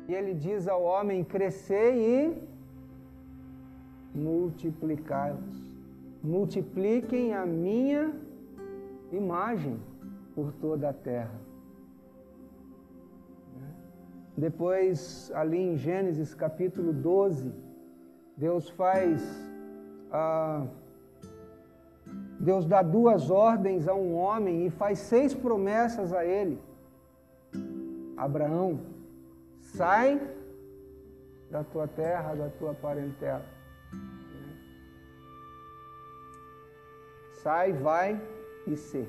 E ele diz ao homem: crescei e multiplicai-vos. Multipliquem a minha imagem por toda a terra. Depois, ali em Gênesis capítulo 12, Deus dá 2 ordens a um homem e faz 6 promessas a ele. Abraão, sai da tua terra, da tua parentela. Sai, vai e sê.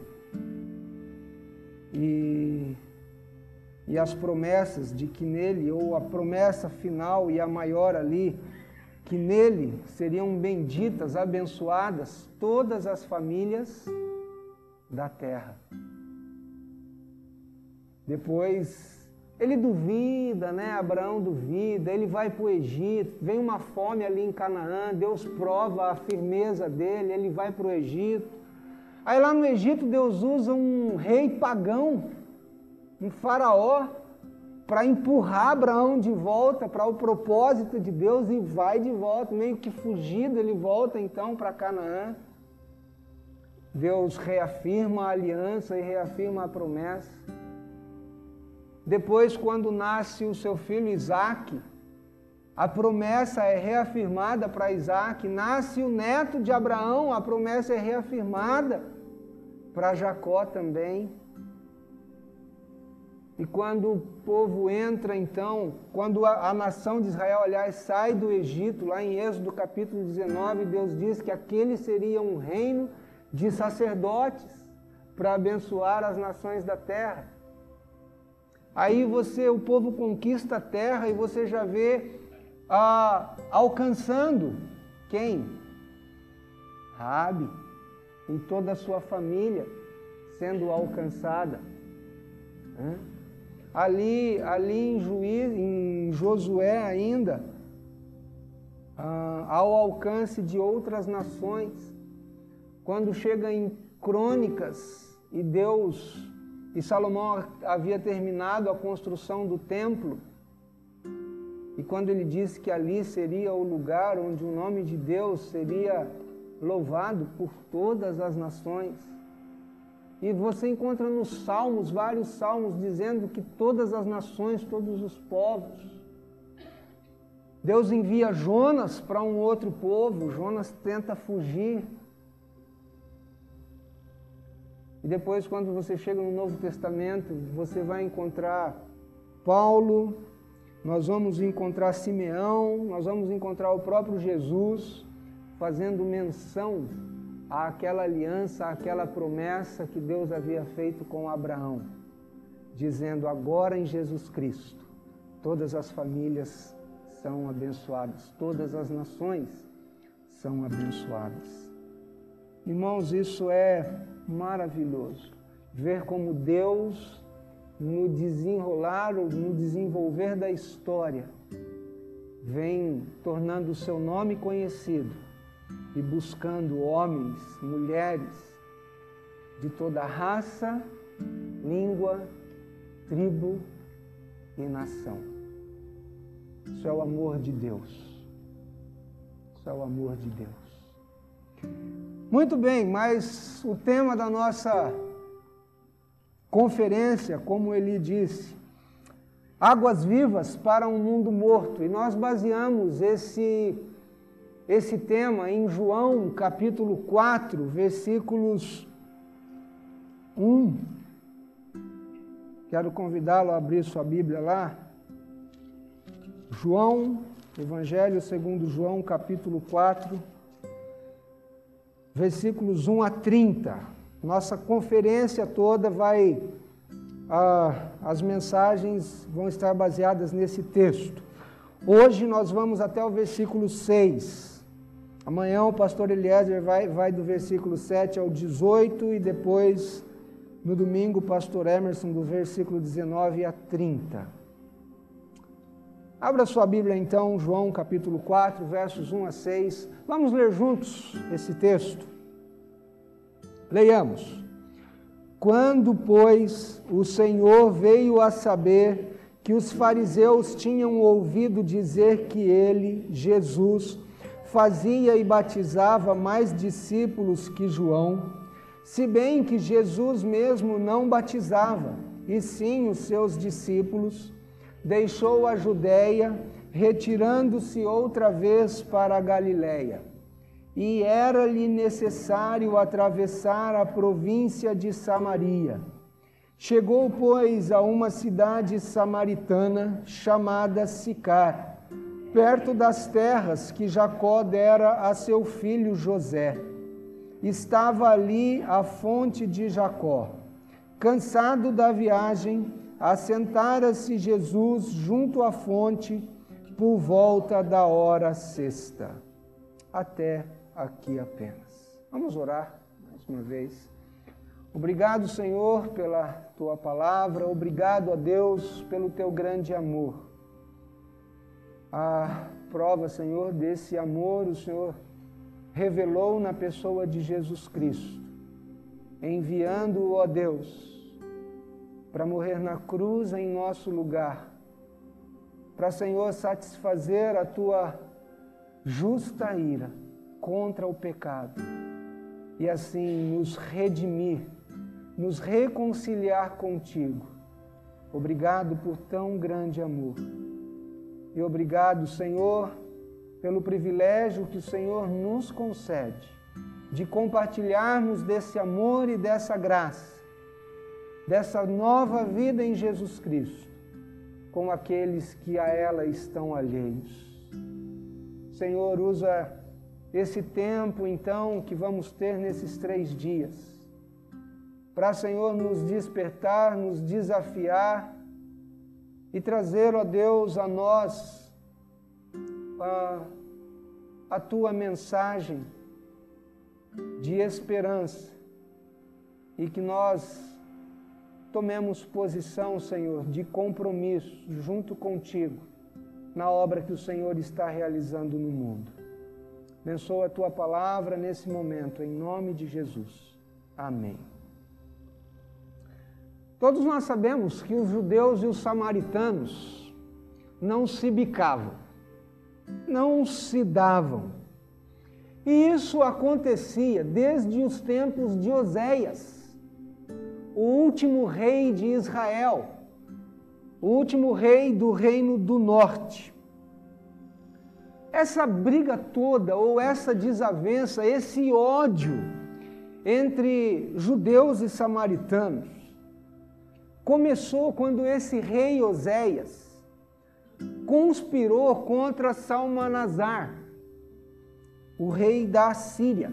E as promessas de que nele, ou a promessa final e a maior ali, que nele seriam benditas, abençoadas todas as famílias da terra. Depois, ele duvida, né? Abraão duvida, ele vai para o Egito, vem uma fome ali em Canaã, Deus prova a firmeza dele, ele vai para o Egito. Aí lá no Egito Deus usa um rei pagão, um faraó, para empurrar Abraão de volta para o propósito de Deus, e vai de volta, meio que fugido, ele volta então para Canaã. Deus reafirma a aliança e reafirma a promessa. Depois, quando nasce o seu filho Isaque, a promessa é reafirmada para Isaque. Nasce o neto de Abraão, a promessa é reafirmada para Jacó também. E quando o povo entra, então, quando a nação de Israel, aliás, sai do Egito, lá em Êxodo capítulo 19, Deus diz que aquele seria um reino de sacerdotes para abençoar as nações da terra. Aí o povo conquista a terra e você já vê alcançando quem? Raabe e toda a sua família sendo alcançada. Ali em Josué ainda, ao alcance de outras nações. Quando chega em Crônicas e Salomão havia terminado a construção do templo, e quando ele disse que ali seria o lugar onde o nome de Deus seria louvado por todas as nações. E você encontra nos Salmos, vários Salmos, dizendo que todas as nações, todos os povos. Deus envia Jonas para um outro povo, Jonas tenta fugir. E depois, quando você chega no Novo Testamento, você vai encontrar Paulo, nós vamos encontrar Simeão, nós vamos encontrar o próprio Jesus, fazendo menção àquela aliança, àquela promessa que Deus havia feito com Abraão, dizendo: agora em Jesus Cristo, todas as famílias são abençoadas, todas as nações são abençoadas. Irmãos, isso é maravilhoso, ver como Deus, no desenrolar ou no desenvolver da história, vem tornando o seu nome conhecido e buscando homens, mulheres de toda raça, língua, tribo e nação. Isso é o amor de Deus. Isso é o amor de Deus. Muito bem, mas o tema da nossa conferência, como ele disse, águas vivas para um mundo morto. E nós baseamos esse tema em João capítulo 4, versículos 1. Quero convidá-lo a abrir sua Bíblia lá. João, Evangelho segundo João, capítulo 4, versículos 1 a 30. Nossa conferência toda as mensagens vão estar baseadas nesse texto. Hoje nós vamos até o versículo 6. Amanhã o pastor Eliezer vai do versículo 7 ao 18 e depois, no domingo, o pastor Emerson do versículo 19 a 30. Abra sua Bíblia então, João capítulo 4, versos 1 a 6. Vamos ler juntos esse texto. Leiamos. Quando, pois, o Senhor veio a saber que os fariseus tinham ouvido dizer que ele, Jesus, fazia e batizava mais discípulos que João, se bem que Jesus mesmo não batizava, e sim os seus discípulos, deixou a Judéia, retirando-se outra vez para a Galiléia. E era-lhe necessário atravessar a província de Samaria. Chegou, pois, a uma cidade samaritana chamada Sicar, perto das terras que Jacó dera a seu filho José. Estava ali a fonte de Jacó. Cansado da viagem, assentara-se Jesus junto à fonte por volta da hora sexta. Até aqui apenas. Vamos orar mais uma vez. Obrigado, Senhor, pela Tua palavra. Obrigado a Deus pelo Teu grande amor. A prova, Senhor, desse amor, o Senhor revelou na pessoa de Jesus Cristo, enviando-o, ó Deus, para morrer na cruz em nosso lugar, para, Senhor, satisfazer a Tua justa ira contra o pecado e assim nos redimir, nos reconciliar contigo. Obrigado por tão grande amor. E obrigado, Senhor, pelo privilégio que o Senhor nos concede de compartilharmos desse amor e dessa graça, dessa nova vida em Jesus Cristo, com aqueles que a ela estão alheios. Senhor, usa esse tempo, então, que vamos ter nesses 3 dias, para, Senhor, nos despertar, nos desafiar e trazer, ó Deus, a nós a Tua mensagem de esperança e que nós tomemos posição, Senhor, de compromisso junto contigo na obra que o Senhor está realizando no mundo. Abençoa a Tua palavra nesse momento, em nome de Jesus. Amém. Todos nós sabemos que os judeus e os samaritanos não se bicavam, não se davam. E isso acontecia desde os tempos de Oséias, o último rei de Israel, o último rei do reino do norte. Essa briga toda, ou essa desavença, esse ódio entre judeus e samaritanos, começou quando esse rei Oséias conspirou contra Salmanasar, o rei da Assíria.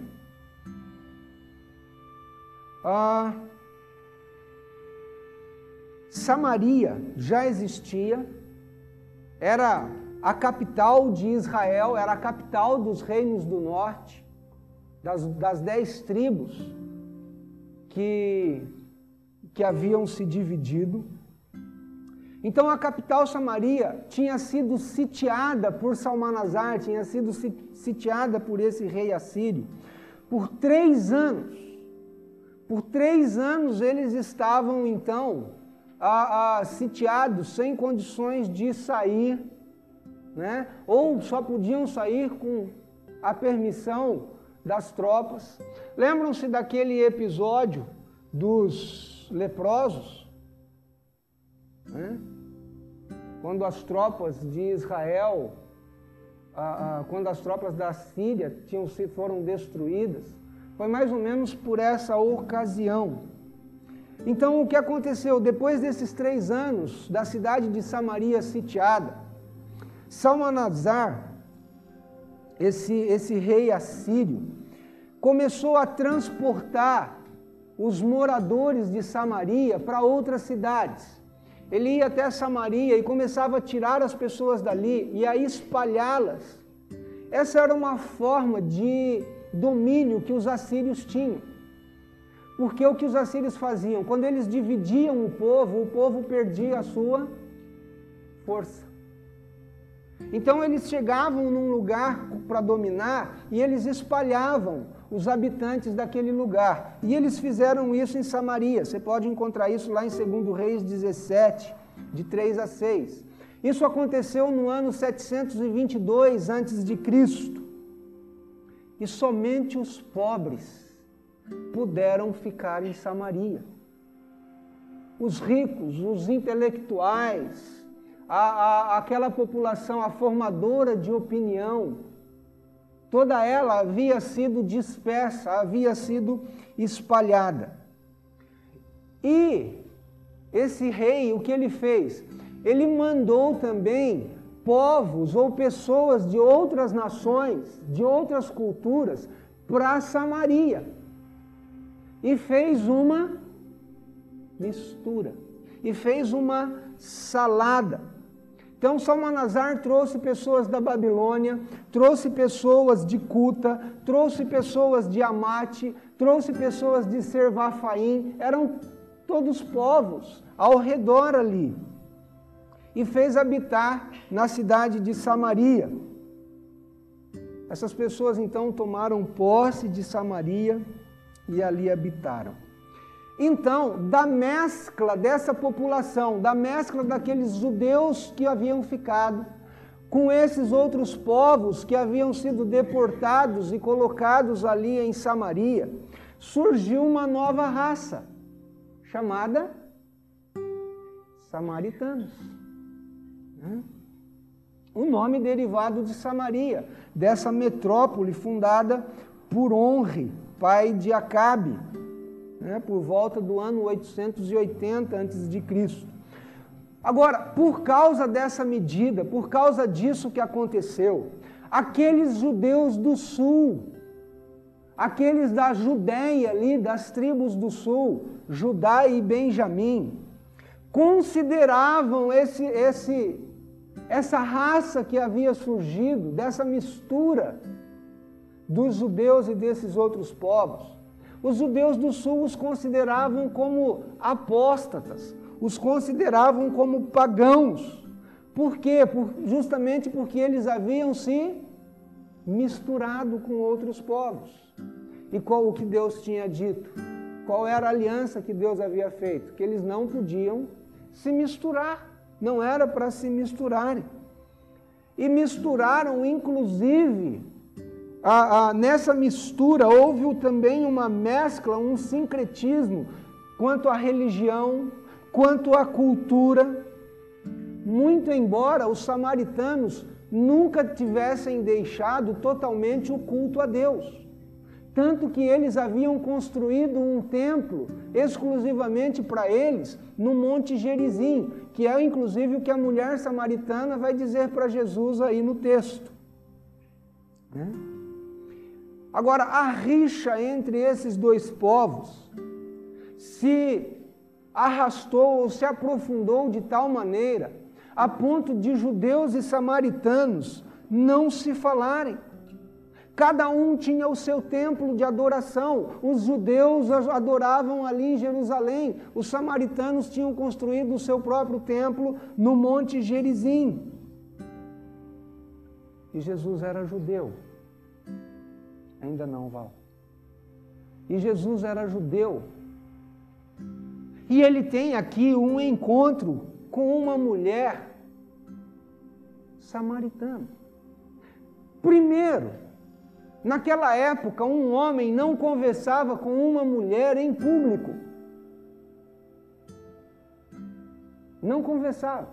Samaria já existia, era a capital de Israel, era a capital dos reinos do norte, das 10 tribos que haviam se dividido. Então a capital Samaria tinha sido sitiada por Salmanasar, tinha sido sitiada por esse rei assírio por 3 anos. Por 3 anos eles estavam então sitiados, sem condições de sair, né? Ou só podiam sair com a permissão das tropas. Lembram-se daquele episódio dos leprosos? Né? Quando as tropas de Israel, quando as tropas da Síria foram destruídas, foi mais ou menos por essa ocasião. Então, o que aconteceu? Depois desses 3 anos da cidade de Samaria sitiada, Salmanasar, esse rei assírio, começou a transportar os moradores de Samaria para outras cidades. Ele ia até Samaria e começava a tirar as pessoas dali e a espalhá-las. Essa era uma forma de domínio que os assírios tinham. Porque o que os assírios faziam? Quando eles dividiam o povo perdia a sua força. Então eles chegavam num lugar para dominar e eles espalhavam os habitantes daquele lugar. E eles fizeram isso em Samaria. Você pode encontrar isso lá em 2 Reis 17, de 3 a 6. Isso aconteceu no ano 722 a.C. E somente os pobres puderam ficar em Samaria. Os ricos, os intelectuais, aquela população, a formadora de opinião, toda ela havia sido dispersa, havia sido espalhada. E esse rei, o que ele fez? Ele mandou também povos ou pessoas de outras nações, de outras culturas, para Samaria. E fez uma mistura. E fez uma salada. Então, Salmanasar trouxe pessoas da Babilônia, trouxe pessoas de Cuta, trouxe pessoas de Amate, trouxe pessoas de Servafaim, eram todos povos ao redor ali. E fez habitar na cidade de Samaria. Essas pessoas então tomaram posse de Samaria e ali habitaram. Então, da mescla dessa população, da mescla daqueles judeus que haviam ficado, com esses outros povos que haviam sido deportados e colocados ali em Samaria, surgiu uma nova raça, chamada samaritanos. O nome derivado de Samaria, dessa metrópole fundada por Onri, pai de Acabe, por volta do ano 880 a.C. Agora, por causa dessa medida, por causa disso que aconteceu, aqueles judeus do sul, aqueles da Judéia ali, das tribos do sul, Judá e Benjamim, consideravam essa raça que havia surgido, dessa mistura dos judeus e desses outros povos. Os judeus do sul os consideravam como apóstatas, os consideravam como pagãos. Por quê? Justamente porque eles haviam se misturado com outros povos. E qual o que Deus tinha dito? Qual era a aliança que Deus havia feito? Que eles não podiam se misturar, não era para se misturarem. E misturaram, inclusive, nessa mistura houve também uma mescla, um sincretismo, quanto à religião, quanto à cultura, muito embora os samaritanos nunca tivessem deixado totalmente o culto a Deus. Tanto que eles haviam construído um templo exclusivamente para eles no Monte Gerizim, que é inclusive o que a mulher samaritana vai dizer para Jesus aí no texto. Agora, a rixa entre esses dois povos se arrastou ou se aprofundou de tal maneira a ponto de judeus e samaritanos não se falarem. Cada um tinha o seu templo de adoração. Os judeus adoravam ali em Jerusalém. Os samaritanos tinham construído o seu próprio templo no Monte Gerizim. E Jesus era judeu. Ainda não, Val. E Jesus era judeu. E ele tem aqui um encontro com uma mulher samaritana. Primeiro, naquela época, um homem não conversava com uma mulher em público. Não conversava.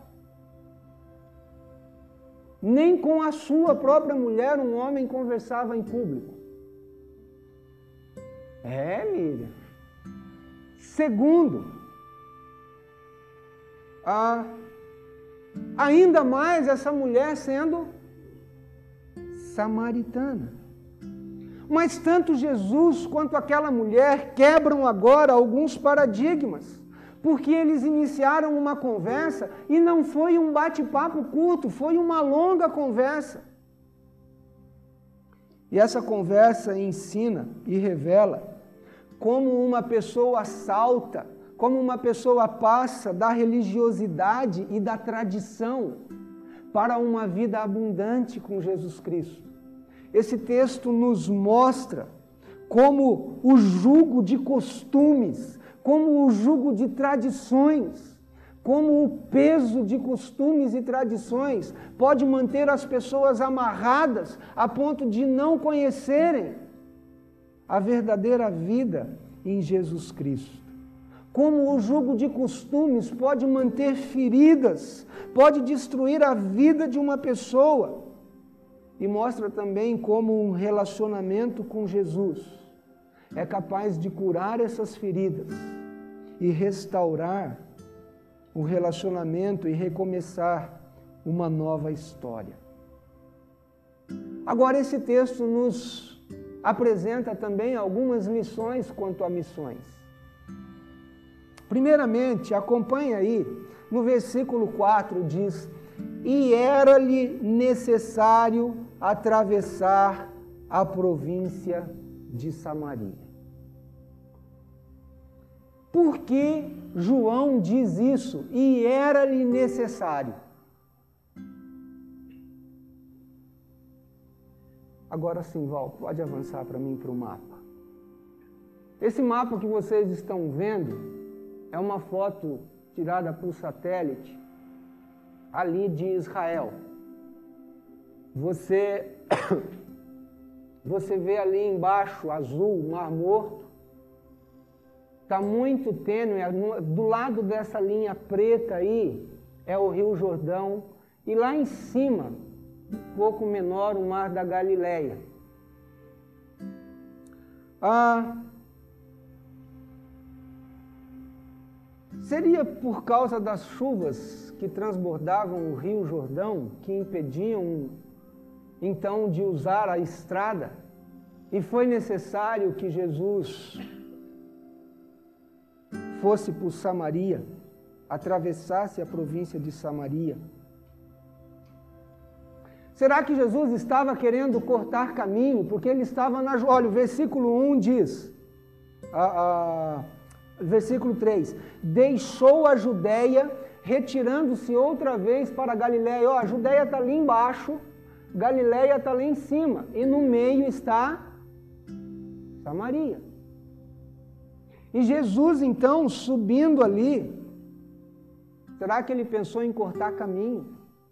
Nem com a sua própria mulher um homem conversava em público. Miriam. Segundo, ainda mais essa mulher sendo samaritana. Mas tanto Jesus quanto aquela mulher quebram agora alguns paradigmas, porque eles iniciaram uma conversa e não foi um bate-papo curto, foi uma longa conversa. E essa conversa ensina e revela como uma pessoa salta, como uma pessoa passa da religiosidade e da tradição para uma vida abundante com Jesus Cristo. Esse texto nos mostra como o jugo de costumes, como o jugo de tradições como o peso de costumes e tradições pode manter as pessoas amarradas a ponto de não conhecerem a verdadeira vida em Jesus Cristo. Como o jugo de costumes pode manter feridas, pode destruir a vida de uma pessoa. E mostra também como um relacionamento com Jesus é capaz de curar essas feridas e restaurar o relacionamento e recomeçar uma nova história. Agora, esse texto nos apresenta também algumas lições quanto a missões. Primeiramente, acompanha aí, no versículo 4 diz: e era-lhe necessário atravessar a província de Samaria. Por que João diz isso? E era-lhe necessário. Agora sim, Val, pode avançar para mim para o mapa. Esse mapa que vocês estão vendo é uma foto tirada por satélite ali de Israel. Você vê ali embaixo, azul, Mar Morto. Está muito tênue, do lado dessa linha preta aí é o Rio Jordão, e lá em cima, um pouco menor, o Mar da Galileia. Seria por causa das chuvas que transbordavam o Rio Jordão, que impediam então de usar a estrada, e foi necessário que Jesus fosse por Samaria, atravessasse a província de Samaria. Será que Jesus estava querendo cortar caminho? Porque ele estava na... Olha, o versículo 1 diz, versículo 3, deixou a Judéia, retirando-se outra vez para a Galileia. A Judéia está ali embaixo, Galileia está lá em cima, e no meio está Samaria. E Jesus, então, subindo ali, será que ele pensou em cortar caminho?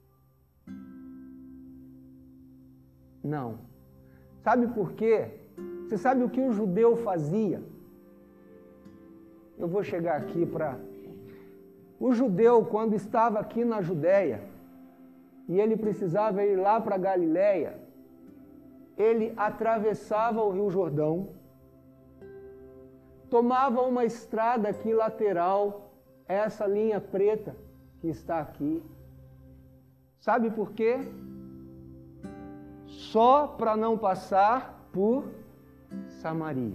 Não. Sabe por quê? Você sabe o que o judeu fazia? Eu vou chegar aqui para... O judeu, quando estava aqui na Judéia, e ele precisava ir lá para Galileia, ele atravessava o Rio Jordão, tomava uma estrada aqui lateral, essa linha preta que está aqui. Sabe por quê? Só para não passar por Samaria.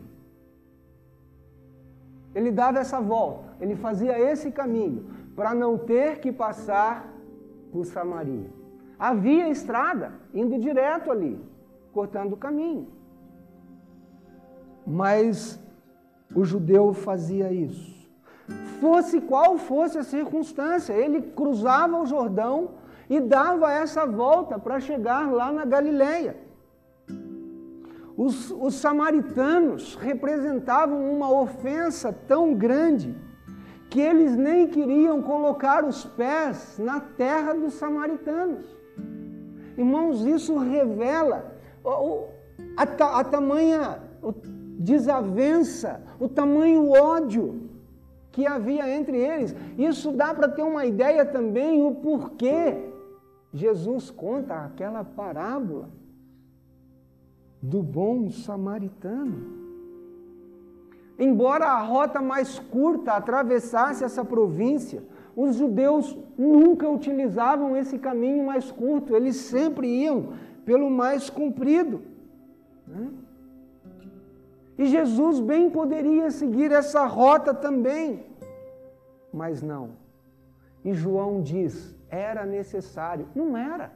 Ele dava essa volta, ele fazia esse caminho, para não ter que passar por Samaria. Havia estrada, indo direto ali, cortando o caminho. Mas o judeu fazia isso. Fosse qual fosse a circunstância, ele cruzava o Jordão e dava essa volta para chegar lá na Galileia. Os samaritanos representavam uma ofensa tão grande que eles nem queriam colocar os pés na terra dos samaritanos. Irmãos, isso revela a tamanha desavença, o tamanho ódio que havia entre eles. Isso dá para ter uma ideia também o porquê Jesus conta aquela parábola do bom samaritano. Embora a rota mais curta atravessasse essa província, os judeus nunca utilizavam esse caminho mais curto, eles sempre iam pelo mais comprido, né? E Jesus bem poderia seguir essa rota também, mas não. E João diz, era necessário. Não era.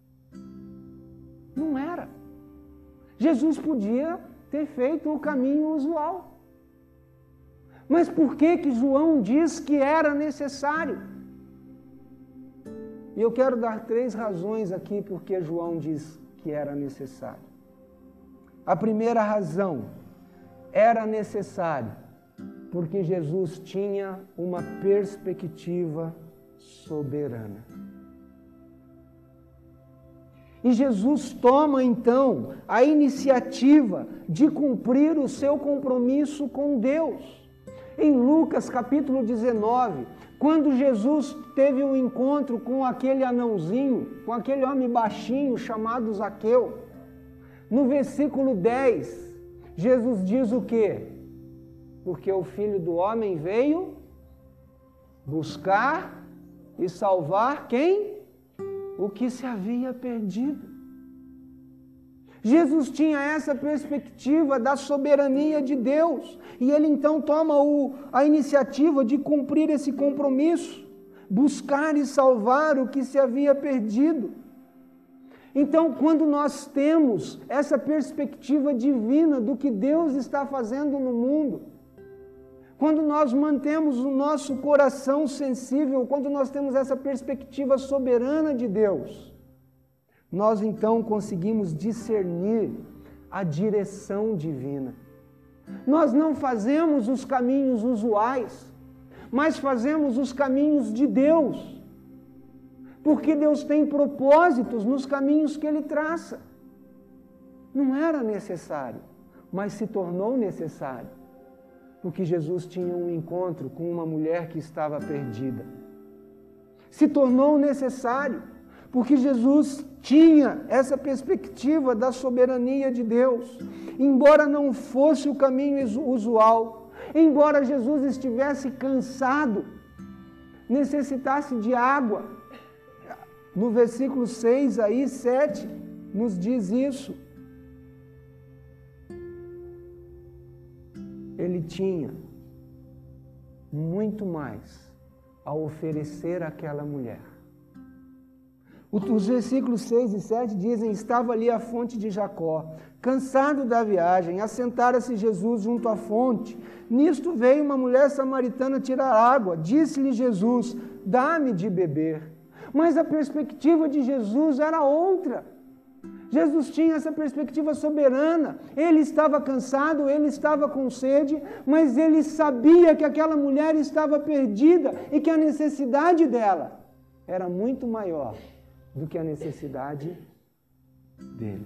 Não era. Jesus podia ter feito o caminho usual. Mas por que João diz que era necessário? E eu quero dar 3 razões aqui porque João diz que era necessário. A primeira razão, era necessário porque Jesus tinha uma perspectiva soberana. E Jesus toma então a iniciativa de cumprir o seu compromisso com Deus. Em Lucas capítulo 19, quando Jesus teve um encontro com aquele anãozinho, com aquele homem baixinho chamado Zaqueu, no versículo 10, Jesus diz o quê? Porque o Filho do Homem veio buscar e salvar quem? O que se havia perdido. Jesus tinha essa perspectiva da soberania de Deus, e ele então toma a iniciativa de cumprir esse compromisso, buscar e salvar o que se havia perdido. Então, quando nós temos essa perspectiva divina do que Deus está fazendo no mundo, quando nós mantemos o nosso coração sensível, quando nós temos essa perspectiva soberana de Deus, nós então conseguimos discernir a direção divina. Nós não fazemos os caminhos usuais, mas fazemos os caminhos de Deus, porque Deus tem propósitos nos caminhos que Ele traça. Não era necessário, mas se tornou necessário, porque Jesus tinha um encontro com uma mulher que estava perdida. Se tornou necessário, porque Jesus tinha essa perspectiva da soberania de Deus. Embora não fosse o caminho usual, embora Jesus estivesse cansado, necessitasse de água, no versículo 6, aí 7, nos diz isso. Ele tinha muito mais a oferecer àquela mulher. Os versículos 6 e 7 dizem: estava ali a fonte de Jacó, cansado da viagem, assentara-se Jesus junto à fonte. Nisto veio uma mulher samaritana tirar água. Disse-lhe Jesus: dá-me de beber. Mas a perspectiva de Jesus era outra. Jesus tinha essa perspectiva soberana. Ele estava cansado, ele estava com sede, mas ele sabia que aquela mulher estava perdida e que a necessidade dela era muito maior do que a necessidade dele.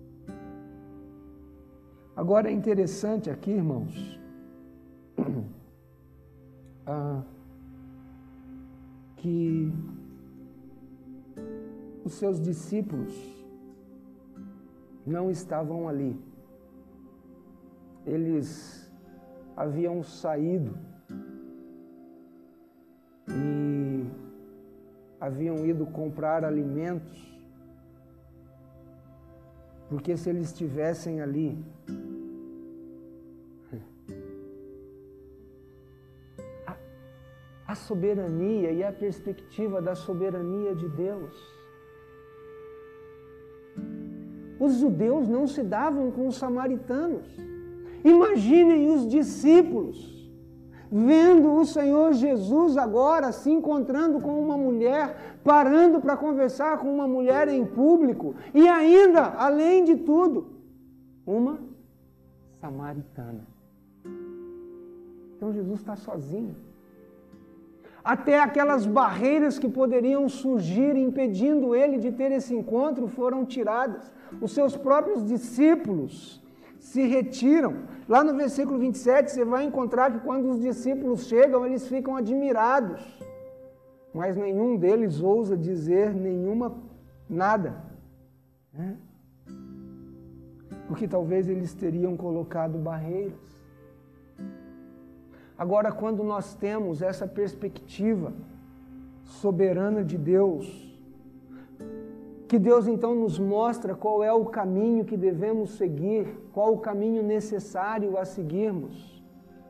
Agora é interessante aqui, irmãos, que os seus discípulos não estavam ali. Eles haviam saído e haviam ido comprar alimentos, porque se eles estivessem ali, a soberania e a perspectiva da soberania de Deus. Os judeus não se davam com os samaritanos. Imaginem os discípulos vendo o Senhor Jesus agora se encontrando com uma mulher, parando para conversar com uma mulher em público, e ainda, além de tudo, uma samaritana. Então Jesus está sozinho. Até aquelas barreiras que poderiam surgir impedindo ele de ter esse encontro foram tiradas. Os seus próprios discípulos se retiram. Lá no versículo 27 você vai encontrar que quando os discípulos chegam, eles ficam admirados. Mas nenhum deles ousa dizer nada. Porque talvez eles teriam colocado barreiras. Agora, quando nós temos essa perspectiva soberana de Deus, que Deus então nos mostra qual é o caminho que devemos seguir, qual o caminho necessário a seguirmos.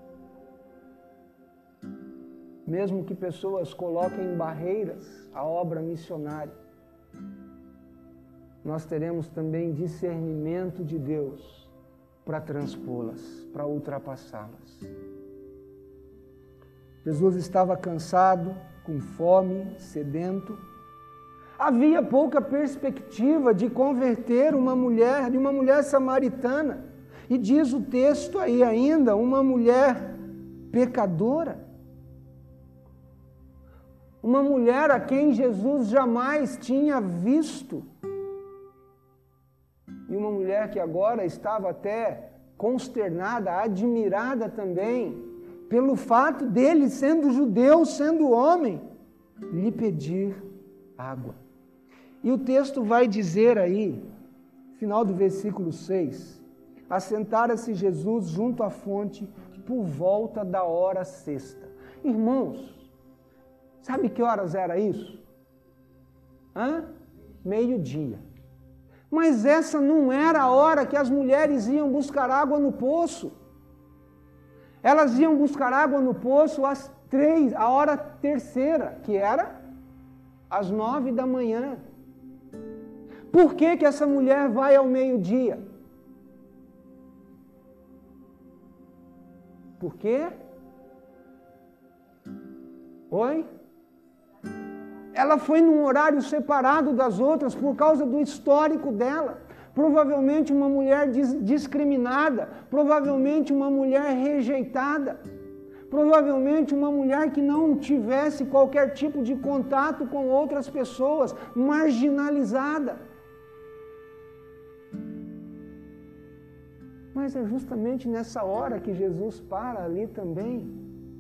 Mesmo que pessoas coloquem barreiras à obra missionária, nós teremos também discernimento de Deus para transpô-las, para ultrapassá-las. Jesus estava cansado, com fome, sedento. Havia pouca perspectiva de converter uma mulher samaritana. E diz o texto aí ainda, uma mulher pecadora. uma mulher a quem Jesus jamais tinha visto. E uma mulher que agora estava até consternada, admirada também, pelo fato dele, sendo judeu, sendo homem, lhe pedir água. E o texto vai dizer aí, final do versículo 6, assentara-se Jesus junto à fonte por volta da hora sexta. Irmãos, sabe que horas era isso? Meio-dia. Mas essa não era a hora que as mulheres iam buscar água no poço. Elas iam buscar água no poço às 3, a hora terceira, que era às 9 da manhã. Por que essa mulher vai ao meio-dia? Por quê? Oi? Ela foi num horário separado das outras por causa do histórico dela. Provavelmente uma mulher discriminada, provavelmente uma mulher rejeitada, provavelmente uma mulher que não tivesse qualquer tipo de contato com outras pessoas, marginalizada. Mas é justamente nessa hora que Jesus para ali também.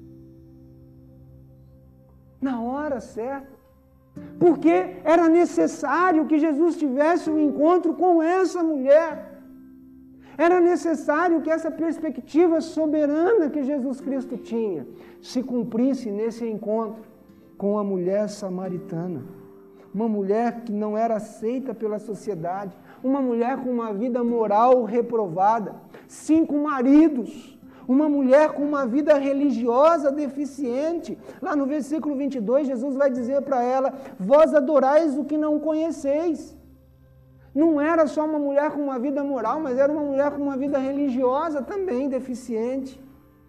Na hora certa. Porque era necessário que Jesus tivesse um encontro com essa mulher. Era necessário que essa perspectiva soberana que Jesus Cristo tinha se cumprisse nesse encontro com a mulher samaritana. Uma mulher que não era aceita pela sociedade, uma mulher com uma vida moral reprovada, 5 maridos, uma mulher com uma vida religiosa deficiente. Lá no versículo 22, Jesus vai dizer para ela, vós adorais o que não conheceis. Não era só uma mulher com uma vida moral, mas era uma mulher com uma vida religiosa também deficiente.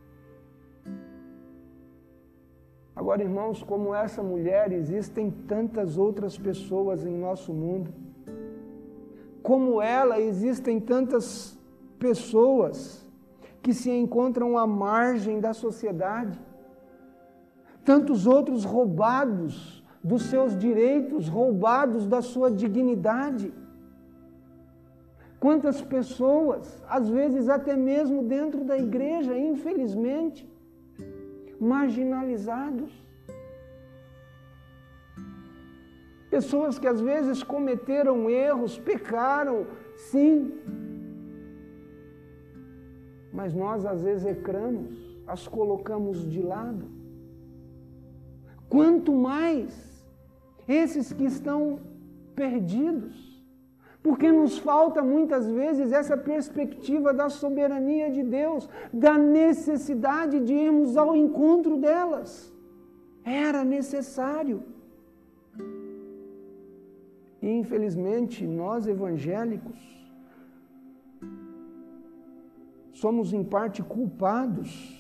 Agora, irmãos, como essa mulher, existem tantas outras pessoas em nosso mundo. Como ela, existem tantas pessoas que se encontram à margem da sociedade. Tantos outros roubados dos seus direitos, roubados da sua dignidade. Quantas pessoas, às vezes até mesmo dentro da igreja, infelizmente, marginalizados. Pessoas que às vezes cometeram erros, pecaram, sim. Mas nós às vezes ecramos, as colocamos de lado. Quanto mais esses que estão perdidos. Porque nos falta muitas vezes essa perspectiva da soberania de Deus, da necessidade de irmos ao encontro delas. Era necessário. E infelizmente nós evangélicos somos em parte culpados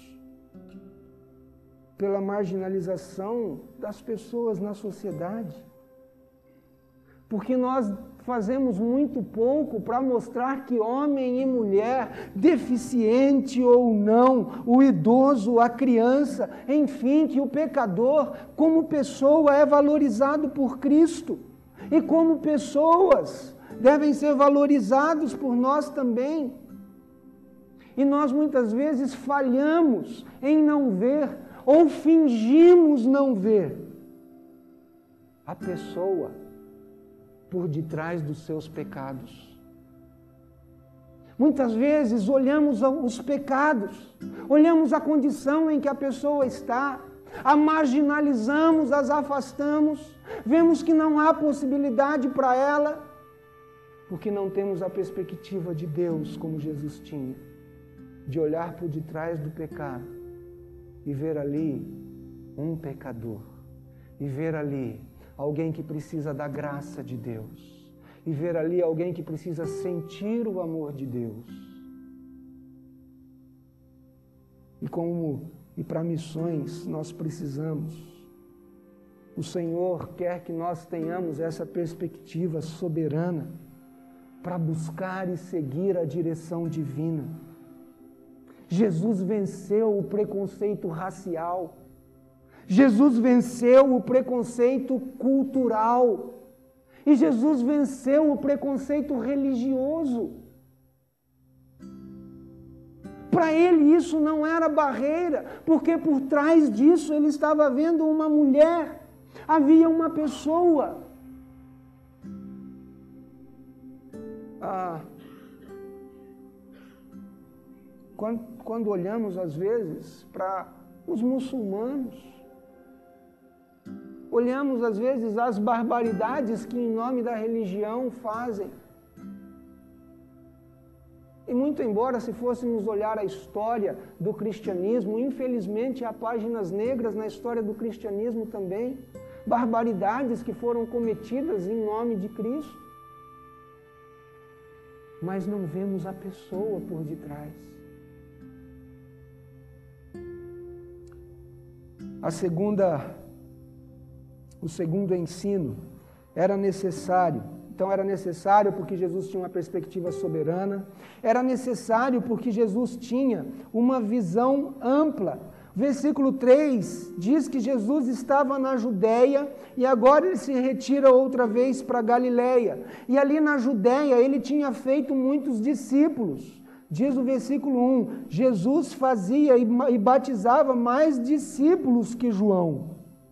pela marginalização das pessoas na sociedade. Porque nós fazemos muito pouco para mostrar que homem e mulher, deficiente ou não, o idoso, a criança, enfim, que o pecador, como pessoa, é valorizado por Cristo. E como pessoas, devem ser valorizados por nós também. E nós muitas vezes falhamos em não ver, ou fingimos não ver, a pessoa por detrás dos seus pecados. Muitas vezes olhamos os pecados, olhamos a condição em que a pessoa está, a marginalizamos, as afastamos, vemos que não há possibilidade para ela, porque não temos a perspectiva de Deus como Jesus tinha, de olhar por detrás do pecado e ver ali um pecador, e ver ali alguém que precisa da graça de Deus, e ver ali alguém que precisa sentir o amor de Deus. E para missões nós precisamos. O Senhor quer que nós tenhamos essa perspectiva soberana para buscar e seguir a direção divina. Jesus venceu o preconceito racial. Jesus venceu o preconceito cultural. E Jesus venceu o preconceito religioso. Para ele isso não era barreira, porque por trás disso ele estava vendo uma mulher, havia uma pessoa. Quando olhamos às vezes para os muçulmanos, olhamos às vezes as barbaridades que em nome da religião fazem. E muito embora se fôssemos olhar a história do cristianismo, infelizmente há páginas negras na história do cristianismo também, barbaridades que foram cometidas em nome de Cristo. Mas não vemos a pessoa por detrás. O segundo ensino era necessário. Então era necessário porque Jesus tinha uma perspectiva soberana, era necessário porque Jesus tinha uma visão ampla. Versículo 3 diz que Jesus estava na Judéia e agora ele se retira outra vez para Galiléia. E ali na Judéia ele tinha feito muitos discípulos. Diz o versículo 1, Jesus fazia e batizava mais discípulos que João.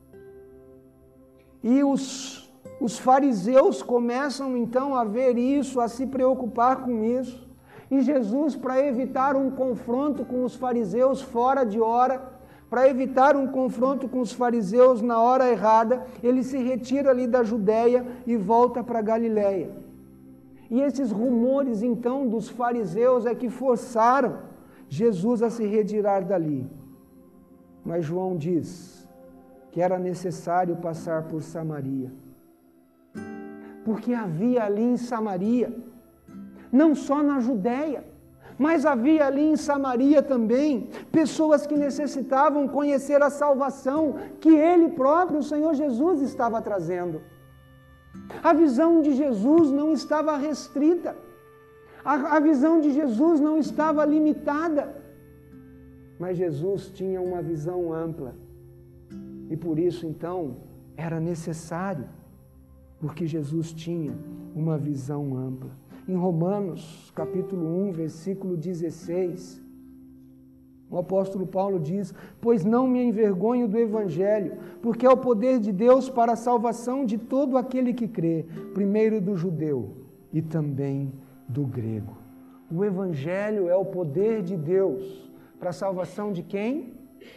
E os fariseus começam então a ver isso, a se preocupar com isso. E Jesus, para evitar um confronto com os fariseus fora de hora, para evitar um confronto com os fariseus na hora errada, ele se retira ali da Judéia e volta para Galiléia. E esses rumores então dos fariseus é que forçaram Jesus a se retirar dali. Mas João diz que era necessário passar por Samaria. Porque havia ali em Samaria, não só na Judéia, mas havia ali em Samaria também pessoas que necessitavam conhecer a salvação que Ele próprio, o Senhor Jesus, estava trazendo. A visão de Jesus não estava restrita, a visão de Jesus não estava limitada, mas Jesus tinha uma visão ampla. E por isso, então, era necessário, porque Jesus tinha uma visão ampla. Em Romanos, capítulo 1, versículo 16, o apóstolo Paulo diz: pois não me envergonho do Evangelho, porque é o poder de Deus para a salvação de todo aquele que crê, primeiro do judeu e também do grego. O Evangelho é o poder de Deus para a salvação de quem?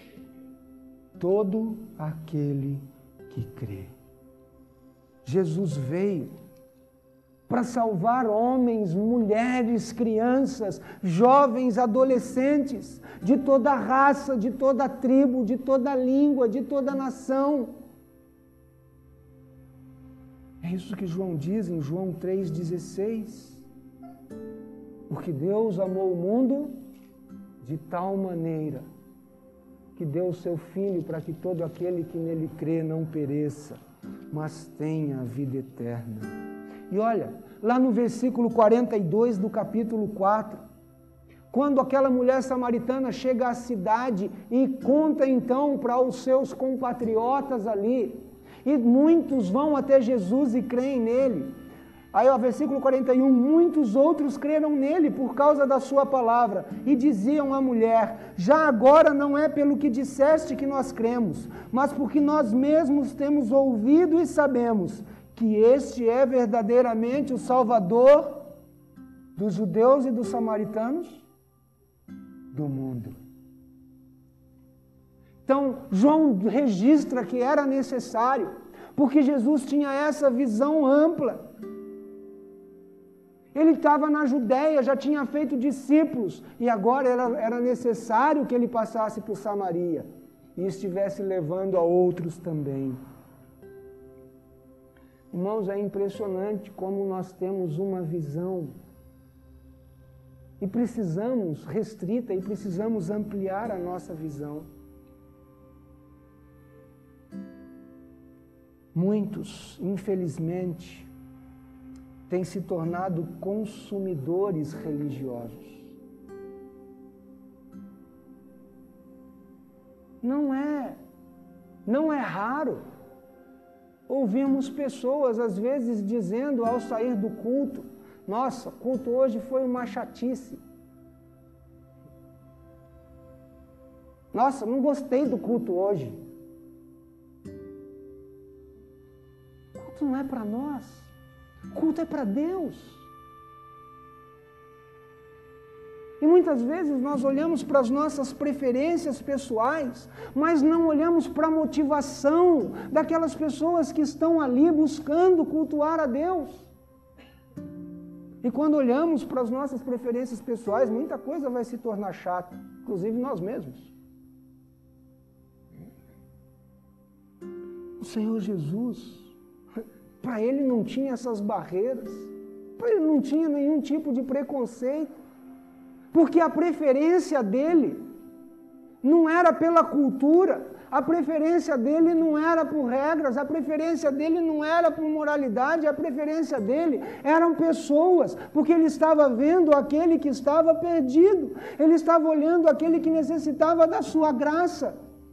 Todo aquele que crê. Jesus veio para salvar homens, mulheres, crianças, jovens, adolescentes, de toda raça, de toda tribo, de toda língua, de toda nação. É isso que João diz em João 3,16. Porque Deus amou o mundo de tal maneira que deu o seu Filho para que todo aquele que nele crê não pereça, mas tenha a vida eterna. E olha, lá no versículo 42 do capítulo 4, quando aquela mulher samaritana chega à cidade e conta então para os seus compatriotas ali, e muitos vão até Jesus e creem nele. Aí, ó, versículo 41, muitos outros creram nele por causa da sua palavra, e diziam à mulher: já agora não é pelo que disseste que nós cremos, mas porque nós mesmos temos ouvido e sabemos que este é verdadeiramente o Salvador dos judeus e dos samaritanos do mundo. Então, João registra que era necessário, porque Jesus tinha essa visão ampla. Ele estava na Judéia, já tinha feito discípulos, e agora era necessário que ele passasse por Samaria e estivesse levando a outros também. Irmãos, é impressionante como nós temos uma visão e precisamos restrita e precisamos ampliar a nossa visão. Muitos, infelizmente, têm se tornado consumidores religiosos. Não é raro ouvimos pessoas, às vezes, dizendo ao sair do culto: nossa, o culto hoje foi uma chatice. Nossa, não gostei do culto hoje. O culto não é para nós. O culto é para Deus. E muitas vezes nós olhamos para as nossas preferências pessoais, mas não olhamos para a motivação daquelas pessoas que estão ali buscando cultuar a Deus. E quando olhamos para as nossas preferências pessoais, muita coisa vai se tornar chata, inclusive nós mesmos. O Senhor Jesus, para Ele não tinha essas barreiras, para Ele não tinha nenhum tipo de preconceito, porque a preferência dele não era pela cultura, a preferência dele não era por regras, a preferência dele não era por moralidade, a preferência dele eram pessoas, porque ele estava vendo aquele que estava perdido, ele estava olhando aquele que necessitava da sua graça.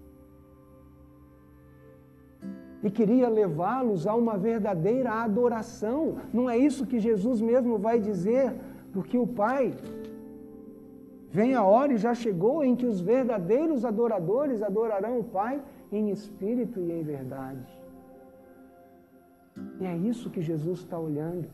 E queria levá-los a uma verdadeira adoração. Não é isso que Jesus mesmo vai dizer, porque o Pai... Vem a hora e já chegou em que os verdadeiros adoradores adorarão o Pai em espírito e em verdade. E é isso que Jesus está olhando.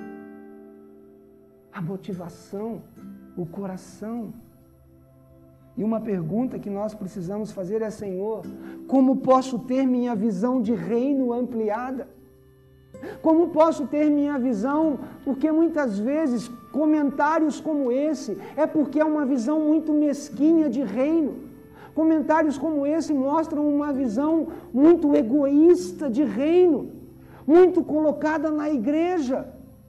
A motivação, o coração. E uma pergunta que nós precisamos fazer é: Senhor, como posso ter minha visão de reino ampliada? Como posso ter minha visão? Porque muitas vezes comentários como esse é porque é uma visão muito mesquinha de reino. Comentários como esse mostram uma visão muito egoísta de reino, muito colocada na igreja.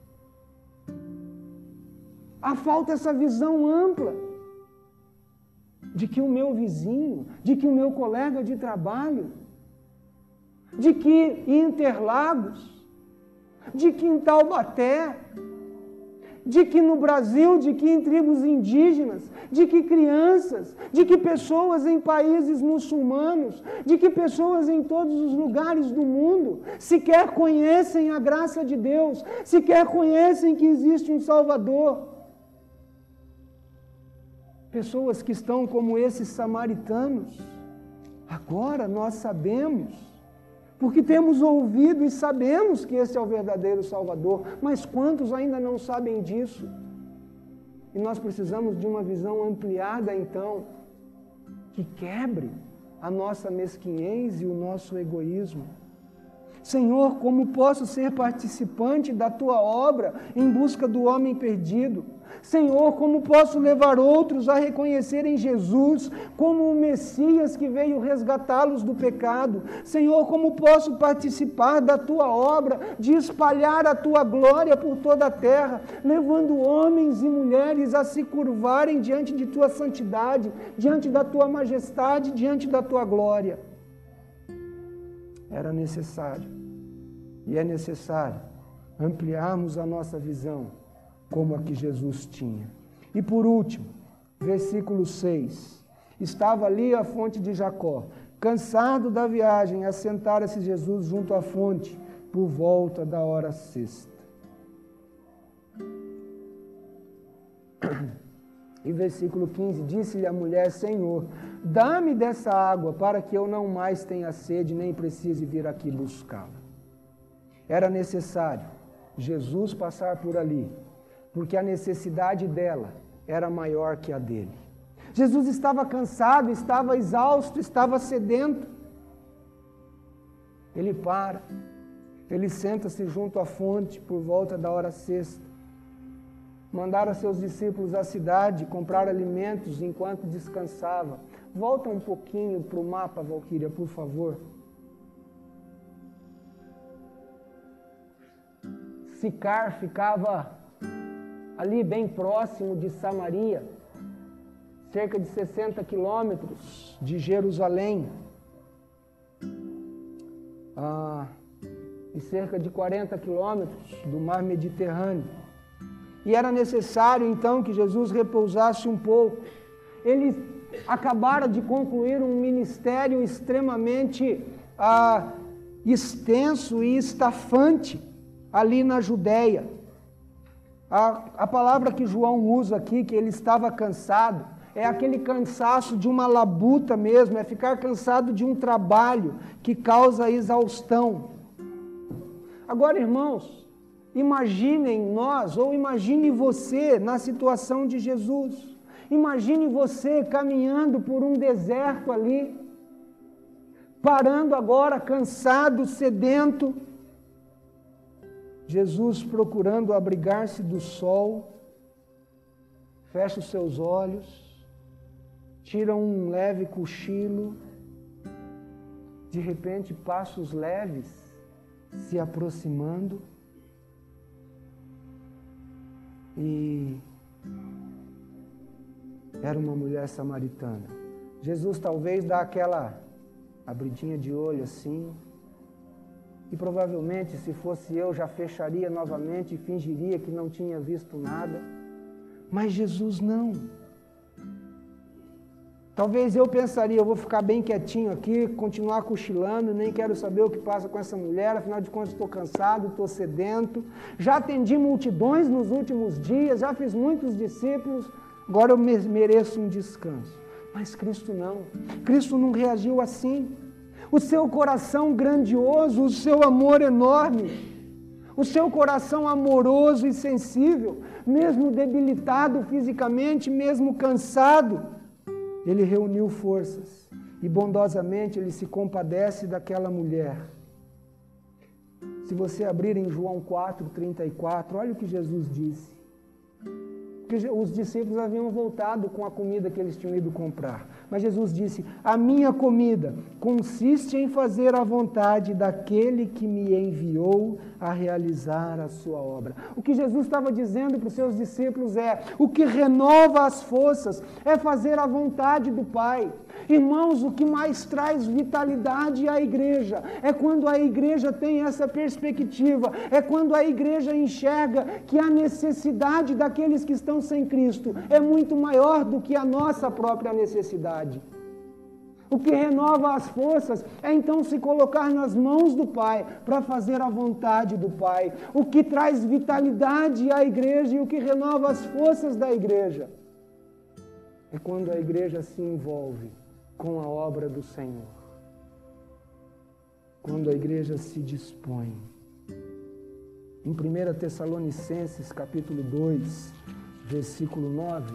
Há falta essa visão ampla de que o meu vizinho, de que o meu colega de trabalho, de que em Interlagos, de que em Taubaté, de que no Brasil, de que em tribos indígenas, de que crianças, de que pessoas em países muçulmanos, de que pessoas em todos os lugares do mundo sequer conhecem a graça de Deus, sequer conhecem que existe um Salvador. Pessoas que estão como esses samaritanos. Agora nós sabemos, porque temos ouvido e sabemos que esse é o verdadeiro Salvador, mas quantos ainda não sabem disso? E nós precisamos de uma visão ampliada, então, que quebre a nossa mesquinhez e o nosso egoísmo. Senhor, como posso ser participante da Tua obra em busca do homem perdido? Senhor, como posso levar outros a reconhecerem Jesus como o Messias que veio resgatá-los do pecado? Senhor, como posso participar da Tua obra de espalhar a Tua glória por toda a terra, levando homens e mulheres a se curvarem diante de Tua santidade, diante da Tua majestade, diante da Tua glória? Era necessário, e é necessário, ampliarmos a nossa visão como a que Jesus tinha. E por último, versículo 6. Estava ali a fonte de Jacó. Cansado da viagem, assentara-se Jesus junto à fonte, por volta da hora sexta. E versículo 15, disse-lhe a mulher: Senhor, dá-me dessa água, para que eu não mais tenha sede, nem precise vir aqui buscá-la. Era necessário Jesus passar por ali, porque a necessidade dela era maior que a dele. Jesus estava cansado, estava exausto, estava sedento. Ele para, ele senta-se junto à fonte por volta da hora sexta. Mandaram seus discípulos à cidade comprar alimentos enquanto descansava. Volta um pouquinho para o mapa, Valquíria, por favor. Sicar ficava ali bem próximo de Samaria, cerca de 60 quilômetros de Jerusalém, e cerca de 40 quilômetros do mar Mediterrâneo. E era necessário então que Jesus repousasse um pouco. Ele acabara de concluir um ministério extremamente extenso e estafante ali na Judéia. A palavra que João usa aqui, que ele estava cansado, é aquele cansaço de uma labuta mesmo, é ficar cansado de um trabalho que causa exaustão. Agora, irmãos, imaginem nós, ou imagine você na situação de Jesus. Imagine você caminhando por um deserto ali, parando agora, cansado, sedento. Jesus procurando abrigar-se do sol, fecha os seus olhos, tira um leve cochilo, de repente passos leves se aproximando e era uma mulher samaritana. Jesus talvez dá aquela abridinha de olho assim, e provavelmente, se fosse eu, já fecharia novamente e fingiria que não tinha visto nada. Mas Jesus não. Talvez eu pensaria, eu vou ficar bem quietinho aqui, continuar cochilando, nem quero saber o que passa com essa mulher, afinal de contas estou cansado, estou sedento. Já atendi multidões nos últimos dias, já fiz muitos discípulos, agora eu mereço um descanso. Mas Cristo não. Cristo não reagiu assim. O seu coração grandioso, o seu amor enorme, o seu coração amoroso e sensível, mesmo debilitado fisicamente, mesmo cansado, ele reuniu forças e bondosamente ele se compadece daquela mulher. Se você abrir em João 4:34, olha o que Jesus disse. Porque os discípulos haviam voltado com a comida que eles tinham ido comprar. Mas Jesus disse, a minha comida consiste em fazer a vontade daquele que me enviou a realizar a sua obra. O que Jesus estava dizendo para os seus discípulos é, o que renova as forças é fazer a vontade do Pai. Irmãos, o que mais traz vitalidade à igreja é quando a igreja tem essa perspectiva, é quando a igreja enxerga que a necessidade daqueles que estão sem Cristo é muito maior do que a nossa própria necessidade. O que renova as forças é então se colocar nas mãos do Pai para fazer a vontade do Pai. O que traz vitalidade à igreja e o que renova as forças da igreja é quando a igreja se envolve com a obra do Senhor. Quando a igreja se dispõe. Em 1 Tessalonicenses, capítulo 2, versículo 9,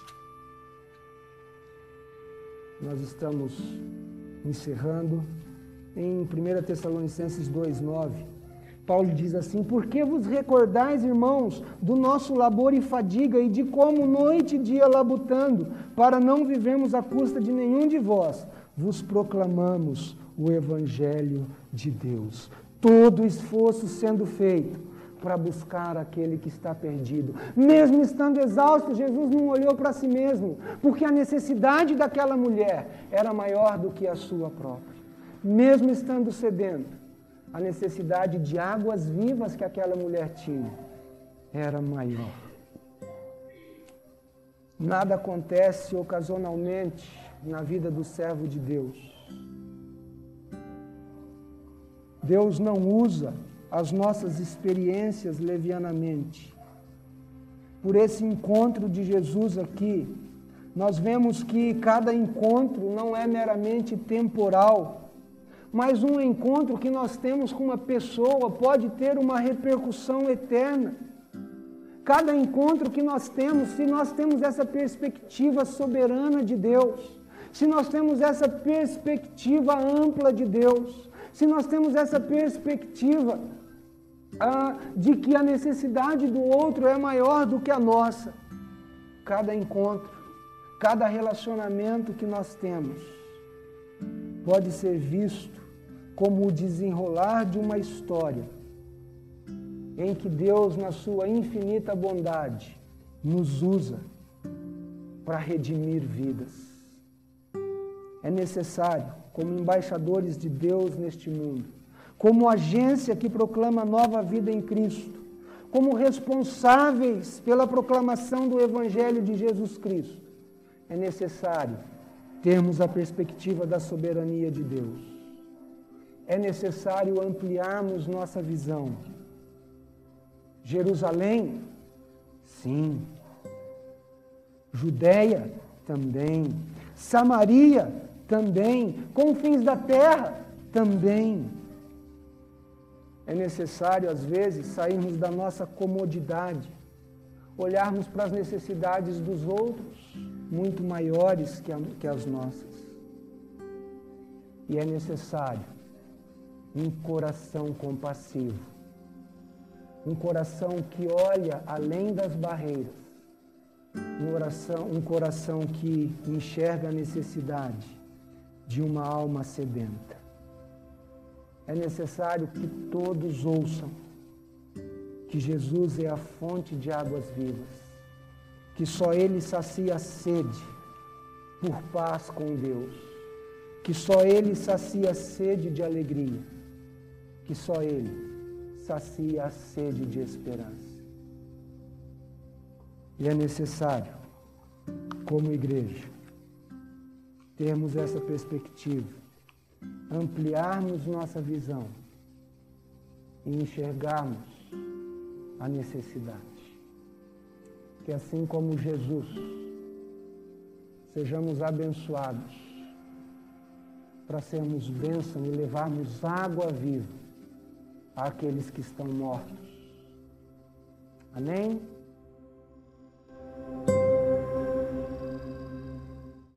nós estamos encerrando. Em 1 Tessalonicenses 2:9, Paulo diz assim, por que vos recordais, irmãos, do nosso labor e fadiga e de como noite e dia labutando, para não vivermos à custa de nenhum de vós, vos proclamamos o Evangelho de Deus. Todo esforço sendo feito para buscar aquele que está perdido. Mesmo estando exausto, Jesus não olhou para si mesmo, porque a necessidade daquela mulher era maior do que a sua própria. Mesmo estando sedento, a necessidade de águas vivas que aquela mulher tinha era maior. Nada acontece ocasionalmente na vida do servo de Deus. Deus não usa as nossas experiências levianamente. Por esse encontro de Jesus aqui, nós vemos que cada encontro não é meramente temporal, mas um encontro que nós temos com uma pessoa pode ter uma repercussão eterna. Cada encontro que nós temos, se nós temos essa perspectiva soberana de Deus, se nós temos essa perspectiva ampla de Deus, se nós temos essa perspectiva de que a necessidade do outro é maior do que a nossa, cada encontro, cada relacionamento que nós temos pode ser visto como o desenrolar de uma história em que Deus, na sua infinita bondade, nos usa para redimir vidas. É necessário, como embaixadores de Deus neste mundo, como agência que proclama nova vida em Cristo, como responsáveis pela proclamação do Evangelho de Jesus Cristo, é necessário termos a perspectiva da soberania de Deus. é necessário ampliarmos nossa visão. Jerusalém? Sim. Judéia? Também. Samaria? Também. Confins da terra? Também. É necessário, às vezes, sairmos da nossa comodidade, olharmos para as necessidades dos outros, muito maiores que as nossas. E é necessário um coração compassivo, um coração que olha além das barreiras, um coração que enxerga a necessidade de uma alma sedenta. É necessário que todos ouçam que Jesus é a fonte de águas vivas, que só Ele sacia a sede por paz com Deus, que só Ele sacia a sede de alegria, que só Ele sacia a sede de esperança. E é necessário, como igreja, termos essa perspectiva, ampliarmos nossa visão e enxergarmos a necessidade. Que assim como Jesus, sejamos abençoados para sermos bênção e levarmos água viva àqueles que estão mortos. Amém?